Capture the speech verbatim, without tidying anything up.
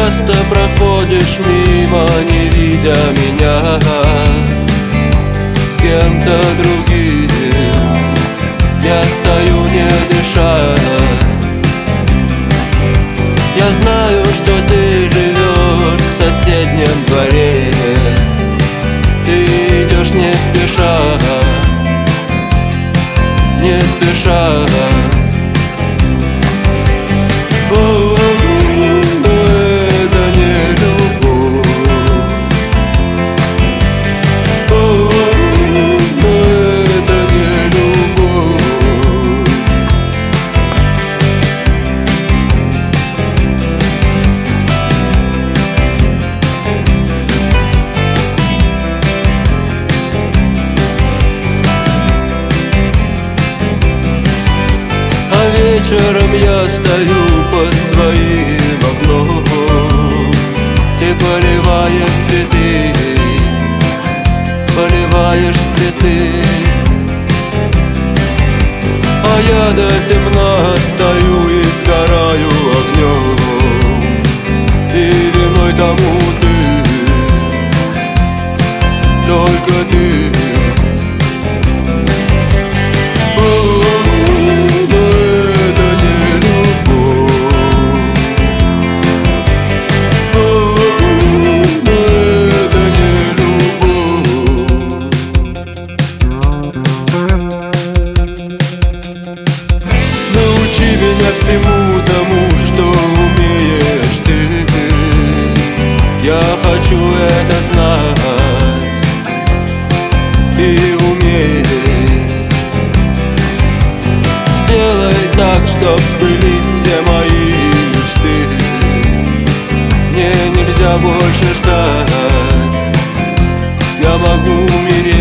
часто проходишь мимо, не видя меня, с кем-то другим я стою, не дыша. Я знаю, что ты живешь в соседнем дворе, ты идешь не спеша, не спеша. О, это не любовь. О, это не любовь. А вечером я стою под твоим окном, ты поливаешь цветы, поливаешь цветы. А я до темна стою и сгораю огнем, ты виной тому ты, только ты. Научи меня всему тому, что умеешь ты. Я хочу это знать и уметь. Сделай так, чтоб сбылись все мои мечты. Мне нельзя больше ждать, я могу умереть.